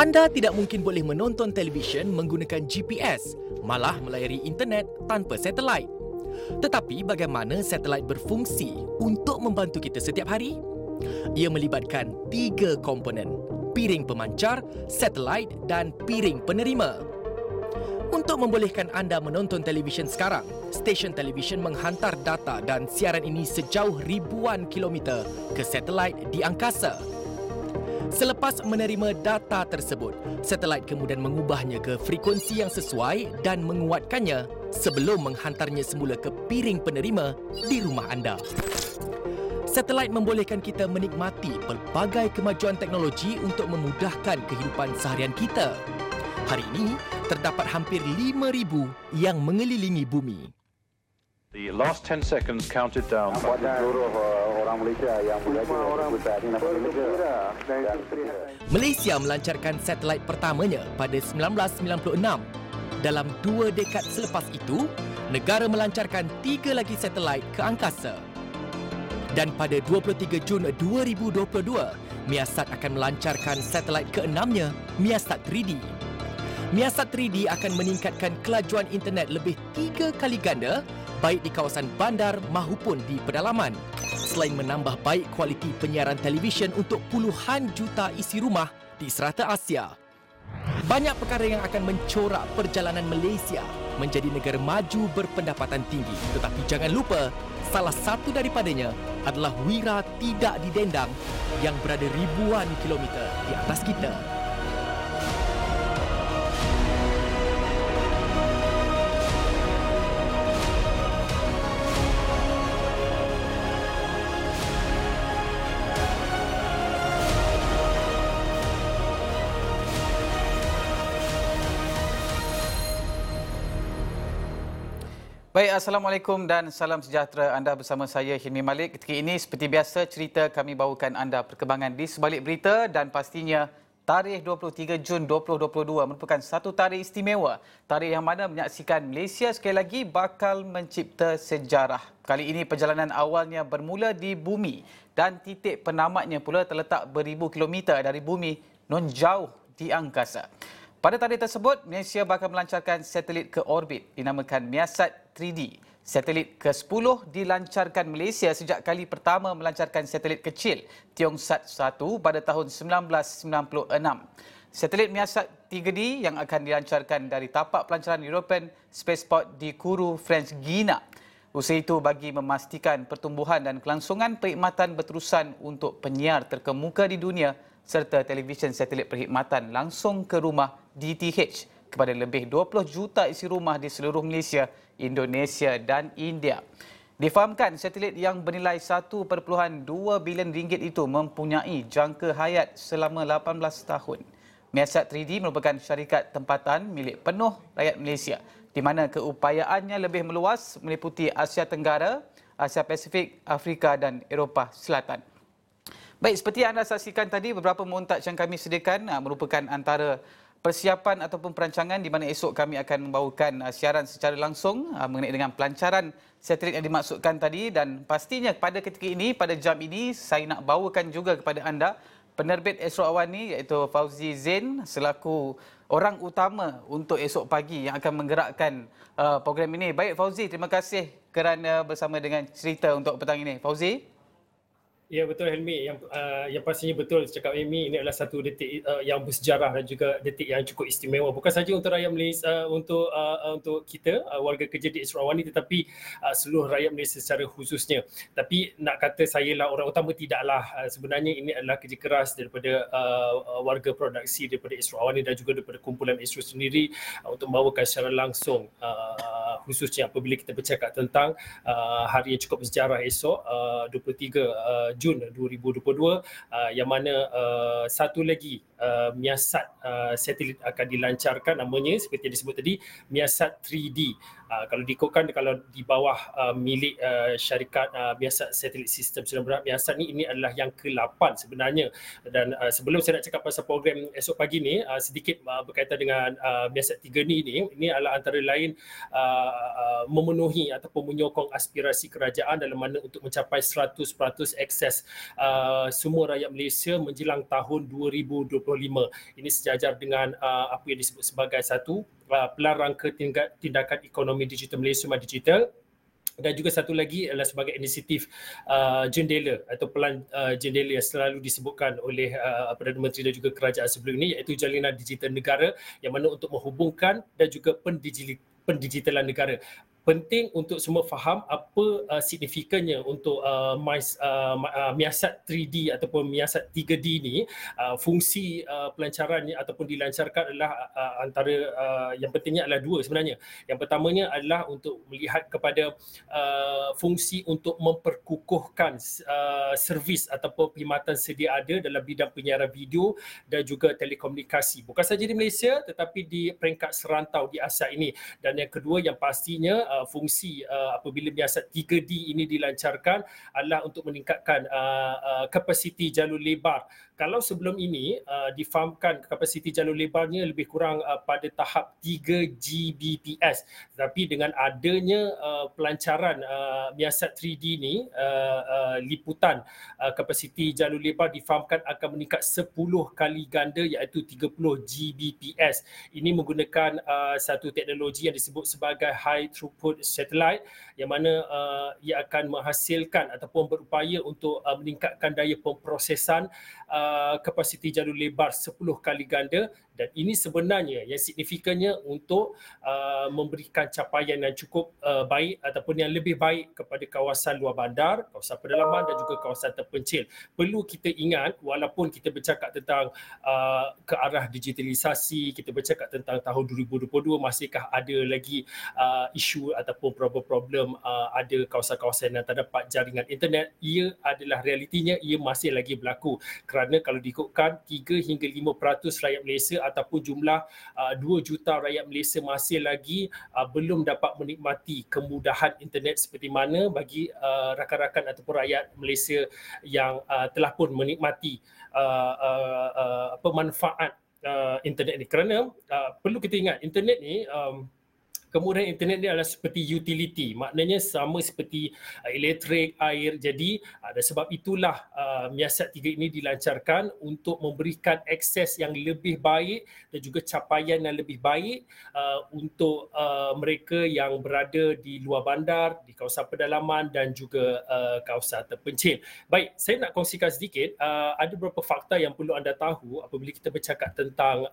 Anda tidak mungkin boleh menonton televisyen menggunakan GPS, malah melayari internet tanpa satelit. Tetapi bagaimana satelit berfungsi untuk membantu kita setiap hari? Ia melibatkan 3 komponen: piring pemancar, satelit dan piring penerima. Untuk membolehkan anda menonton televisyen sekarang, stesen televisyen menghantar data dan siaran ini sejauh ribuan kilometer ke satelit di angkasa. Selepas menerima data tersebut, satelit kemudian mengubahnya ke frekuensi yang sesuai dan menguatkannya sebelum menghantarnya semula ke piring penerima di rumah anda. Satelit membolehkan kita menikmati pelbagai kemajuan teknologi untuk memudahkan kehidupan seharian kita. Hari ini, terdapat hampir 5,000 yang mengelilingi bumi. The last 10 seconds counted down. Seluruh orang Malaysia yang Malaysia melancarkan satelit pertamanya pada 1996. Dalam 2 dekad selepas itu, negara melancarkan 3 lagi satelit ke angkasa. Dan pada 23 Jun 2022, Miasat akan melancarkan satelit ke-6-nya, Miasat 3D. Miasat 3D akan meningkatkan kelajuan internet lebih 3 kali ganda, baik di kawasan bandar maupun di pedalaman, selain menambah baik kualiti penyiaran televisyen untuk puluhan juta isi rumah di serata Asia. Banyak perkara yang akan mencorak perjalanan Malaysia menjadi negara maju berpendapatan tinggi. Tetapi jangan lupa, salah satu daripadanya adalah wira tidak didendang yang berada ribuan kilometer di atas kita. Baik, Assalamualaikum dan salam sejahtera. Anda bersama saya, Hilmi Malik. Ketika ini, seperti biasa, cerita kami bawakan anda perkembangan di sebalik berita dan pastinya tarikh 23 Jun 2022 merupakan satu tarikh istimewa. Tarikh yang mana menyaksikan Malaysia sekali lagi bakal mencipta sejarah. Kali ini perjalanan awalnya bermula di bumi dan titik penamatnya pula terletak beribu kilometer dari bumi non jauh di angkasa. Pada tarikh tersebut, Malaysia bakal melancarkan satelit ke orbit dinamakan Miasat 3D. Satelit ke-10 dilancarkan Malaysia sejak kali pertama melancarkan satelit kecil Tiongsat 1 pada tahun 1996. Satelit Miasat 3D yang akan dilancarkan dari tapak pelancaran European Spaceport di Kourou, French Guiana. Usaha itu bagi memastikan pertumbuhan dan kelangsungan perkhidmatan berterusan untuk penyiar terkemuka di dunia serta televisyen satelit perkhidmatan langsung ke rumah DTH kepada lebih 20 juta isi rumah di seluruh Malaysia, Indonesia dan India. Difahamkan satelit yang bernilai 1.2 bilion ringgit itu mempunyai jangka hayat selama 18 tahun. Miasat 3D merupakan syarikat tempatan milik penuh rakyat Malaysia di mana keupayaannya lebih meluas meliputi Asia Tenggara, Asia Pasifik, Afrika dan Eropah Selatan. Baik, seperti anda saksikan tadi, beberapa montaj yang kami sediakan merupakan antara persiapan ataupun perancangan di mana esok kami akan membawakan siaran secara langsung mengenai dengan pelancaran satelit yang dimaksudkan tadi, dan pastinya pada ketika ini, pada jam ini, saya nak bawakan juga kepada anda penerbit Esok Awani iaitu Fauzi Zain selaku orang utama untuk esok pagi yang akan menggerakkan program ini. Baik Fauzi, terima kasih kerana bersama dengan cerita untuk petang ini. Fauzi? Ya, betul Helmi. Yang pastinya betul cakap Helmi, ini adalah satu detik yang bersejarah dan juga detik yang cukup istimewa. Bukan saja untuk rakyat Malaysia, untuk kita warga kerja di Esok Awani, tetapi seluruh rakyat Malaysia secara khususnya. Tapi nak kata saya lah orang utama, tidaklah. Sebenarnya ini adalah kerja keras daripada warga produksi daripada Esok Awani dan juga daripada kumpulan Esok sendiri untuk membawakan secara langsung, khususnya apabila kita bercakap tentang hari yang cukup bersejarah esok, 23 Jun 2022, yang mana satu lagi Miasat satelit akan dilancarkan, namanya seperti yang disebut tadi, Miasat 3D. Kalau diikutkan, kalau di bawah milik syarikat Miasat Satelit System Sudah Berat, Miasat ini adalah yang ke-8 sebenarnya. Dan sebelum saya nak cakap pasal program esok pagi ni, sedikit berkaitan dengan Miasat 3 ni adalah antara lain memenuhi ataupun menyokong aspirasi kerajaan dalam mana untuk mencapai 100% akses semua rakyat Malaysia menjelang tahun 2025. Ini sejajar dengan apa yang disebut sebagai satu pelan rangka tindakan ekonomi digital Malaysia My Digital. Dan juga satu lagi adalah sebagai inisiatif jendela atau pelan jendela yang selalu disebutkan oleh Perdana Menteri dan juga kerajaan sebelum ini, iaitu Jalinan Digital Negara, yang mana untuk menghubungkan dan juga pendigitalan negara. Penting untuk semua faham apa signifikannya untuk miasat 3D ataupun miasat 3D ni. Fungsi pelancaran ataupun dilancarkan adalah antara yang pentingnya adalah dua sebenarnya. Yang pertamanya adalah untuk melihat kepada fungsi untuk memperkukuhkan servis ataupun perkhidmatan sedia ada dalam bidang penyiaran video dan juga telekomunikasi. Bukan sahaja di Malaysia tetapi di peringkat serantau di Asia ini. Dan yang kedua yang pastinya fungsi apabila miasat 3D ini dilancarkan adalah untuk meningkatkan kapasiti jalur lebar. Kalau sebelum ini difahamkan kapasiti jalur lebarnya lebih kurang pada tahap 3 Gbps, tetapi dengan adanya pelancaran miasat 3D ni, liputan kapasiti jalur lebar difahamkan akan meningkat 10 kali ganda, iaitu 30 Gbps. Ini menggunakan satu teknologi yang disebut sebagai high throughput satellite, yang mana ia akan menghasilkan ataupun berupaya untuk meningkatkan daya pemprosesan kapasiti jalur lebar 10 kali ganda. Dan ini sebenarnya yang signifikannya untuk memberikan capaian yang cukup baik ataupun yang lebih baik kepada kawasan luar bandar, kawasan pedalaman dan juga kawasan terpencil. Perlu kita ingat, walaupun kita bercakap tentang ke arah digitalisasi, kita bercakap tentang tahun 2022, masihkah ada lagi isu ataupun problem-problem ada kawasan-kawasan yang tak dapat jaringan internet? Ia adalah realitinya, ia masih lagi berlaku. Kerana kalau diikutkan 3 hingga 5% rakyat Malaysia ataupun jumlah 2 juta rakyat Malaysia masih lagi belum dapat menikmati kemudahan internet seperti mana bagi rakan-rakan ataupun rakyat Malaysia yang telah pun menikmati manfaat internet ni. Kerana perlu kita ingat, internet ni kemudahan internet ni adalah seperti utility, maknanya sama seperti elektrik, air. Jadi dan sebab itulah miasat 3 ini dilancarkan untuk memberikan akses yang lebih baik dan juga capaian yang lebih baik untuk mereka yang berada di luar bandar, di kawasan pedalaman dan juga kawasan terpencil. Baik, saya nak kongsikan sedikit ada beberapa fakta yang perlu anda tahu apabila kita bercakap tentang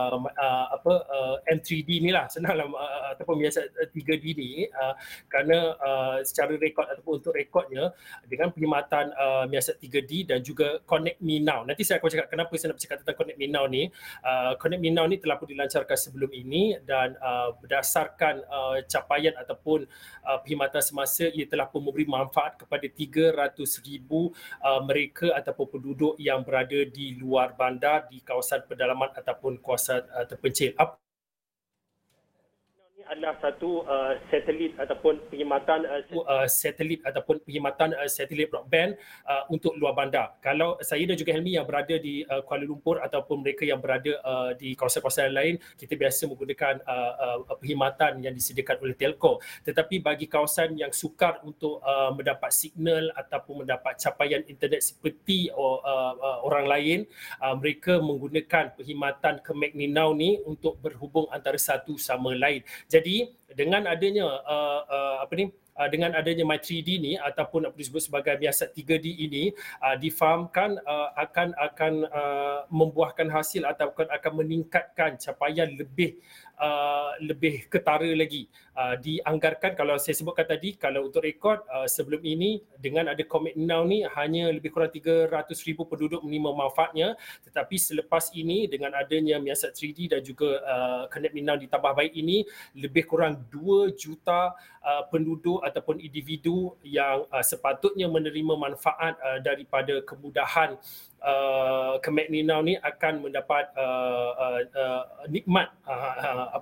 M3D ni lah, senanglah ataupun miasat 3D ni, kerana secara rekod ataupun untuk rekodnya dengan perkhidmatan miasat 3D dan juga Connect Me Now. Nanti saya akan cakap kenapa saya nak bercakap tentang Connect Me Now ni. Connect Me Now ni telah pun dilancarkan sebelum ini dan berdasarkan capaian ataupun perkhidmatan semasa, ia telah pun memberi manfaat kepada 300,000 mereka ataupun penduduk yang berada di luar bandar, di kawasan pedalaman ataupun kawasan terpencil. Adalah satu satelit ataupun perkhidmatan satelit broadband untuk luar bandar. Kalau saya dan juga Helmi yang berada di Kuala Lumpur ataupun mereka yang berada di kawasan-kawasan lain, kita biasa menggunakan perkhidmatan yang disediakan oleh Telco. Tetapi bagi kawasan yang sukar untuk mendapat signal ataupun mendapat capaian internet seperti orang lain, mereka menggunakan perkhidmatan Connect Me Now ni untuk berhubung antara satu sama lain. Jadi dengan adanya dengan adanya My3D ni ataupun apa disebut sebagai miasat 3D ini difahamkan akan membuahkan hasil ataupun akan meningkatkan capaian lebih ketara lagi. Dianggarkan, kalau saya sebutkan tadi, kalau untuk rekod sebelum ini dengan ada Connect Me Now ni hanya lebih kurang 300,000 penduduk menerima manfaatnya, tetapi selepas ini dengan adanya miasat 3D dan juga Connect Me Now ditambah baik ini, lebih kurang 2 juta penduduk ataupun individu yang sepatutnya menerima manfaat daripada kemudahan Connect Me Now ni akan mendapat nikmat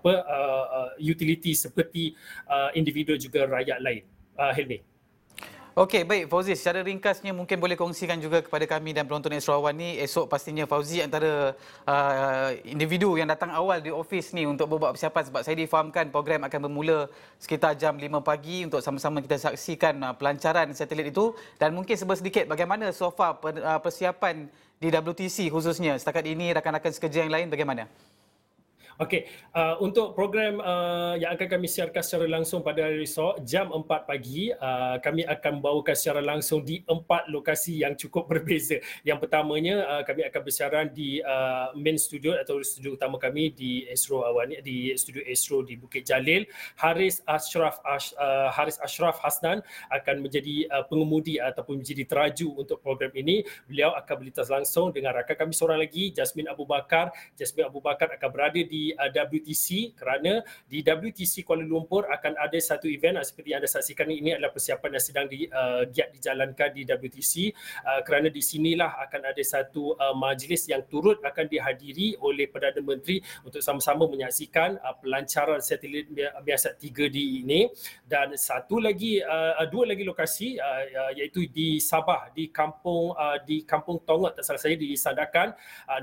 utility seperti individu juga rakyat lain. Helmi. Okey, baik Fauzi, secara ringkasnya mungkin boleh kongsikan juga kepada kami dan penonton Astro Awan ni, esok pastinya Fauzi antara individu yang datang awal di ofis ni untuk berbuat persiapan, sebab saya difahamkan program akan bermula sekitar jam 5 pagi untuk sama-sama kita saksikan pelancaran satelit itu, dan mungkin sedikit bagaimana so far persiapan di WTC khususnya setakat ini, rakan-rakan sekerja yang lain bagaimana? Okey, untuk program yang akan kami siarkan secara langsung pada hari esok jam 4 pagi, kami akan membawakan secara langsung di 4 lokasi yang cukup berbeza. Yang pertamanya, kami akan bersiaran di main studio atau studio utama kami di Astro Awan, di studio Astro di Bukit Jalil. Haris Ashraf Hasnan akan menjadi pengemudi ataupun menjadi teraju untuk program ini. Beliau akan berlintas langsung dengan rakan kami seorang lagi, Jasmine Abu Bakar. Jasmine Abu Bakar akan berada di WTC, kerana di WTC Kuala Lumpur akan ada satu event seperti yang anda saksikan ini adalah persiapan yang sedang giat dijalankan di WTC, kerana di sinilah akan ada satu majlis yang turut akan dihadiri oleh Perdana Menteri untuk sama-sama menyaksikan pelancaran satelit Miasat 3D ini. Dan dua lagi lokasi iaitu di Sabah, di Kampung Tongot, tak salah saya, di Sandakan.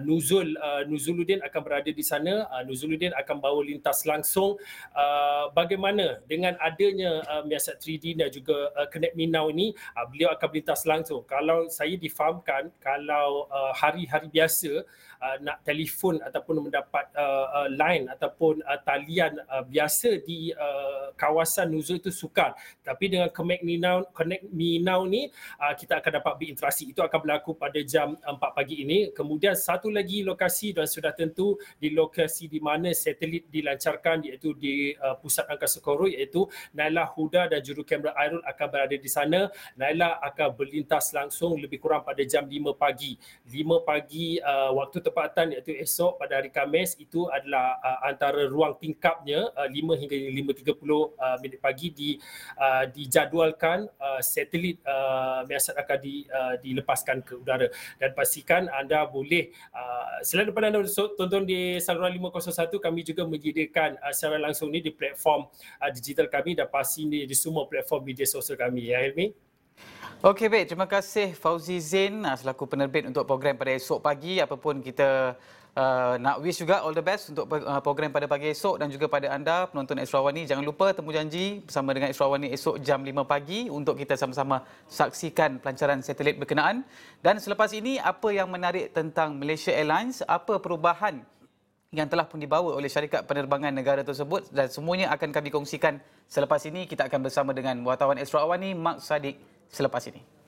Nuzuluddin akan berada di sana. Nuzuluddin akan bawa lintas langsung bagaimana dengan adanya Miasat 3D dan juga Connect Me Now ini, beliau akan berlintas langsung. Kalau saya difahamkan, kalau hari-hari biasa nak telefon ataupun mendapat line ataupun talian biasa di kawasan Nuzul itu sukar. Tapi dengan Connect Me Now ni, kita akan dapat berinteraksi. Itu akan berlaku pada jam 4 pagi ini. Kemudian satu lagi lokasi dan sudah tentu di lokasi di mana satelit dilancarkan, iaitu di Pusat Angkasa Koro, iaitu Naila Huda dan juru kamera Airul akan berada di sana. Naila akan berlintas langsung lebih kurang pada jam 5 pagi. 5 pagi waktu tempatan, iaitu esok pada hari Khamis, itu adalah antara ruang tingkapnya 5 hingga 5.30 minit pagi dijadualkan satelit Miasat akan dilepaskan ke udara. Dan pastikan anda boleh selain daripada anda tonton di saluran 501, kami juga menyediakan secara langsung ni di platform digital kami dan pasti di semua platform media sosial kami, ya Helmi. Okey, baik, terima kasih Fauzi Zain selaku penerbit untuk program pada esok pagi. Apapun kita nak wish juga all the best untuk program pada pagi esok, dan juga pada anda penonton Astro Awan ni, jangan lupa temu janji bersama dengan Astro Awan ni esok jam 5 pagi untuk kita sama-sama saksikan pelancaran satelit berkenaan. Dan selepas ini, apa yang menarik tentang Malaysia Airlines, apa perubahan yang telah pun dibawa oleh syarikat penerbangan negara tersebut, dan semuanya akan kami kongsikan selepas ini. Kita akan bersama dengan wartawan Astro Awan ni, Mak Sadiq, selepas ini.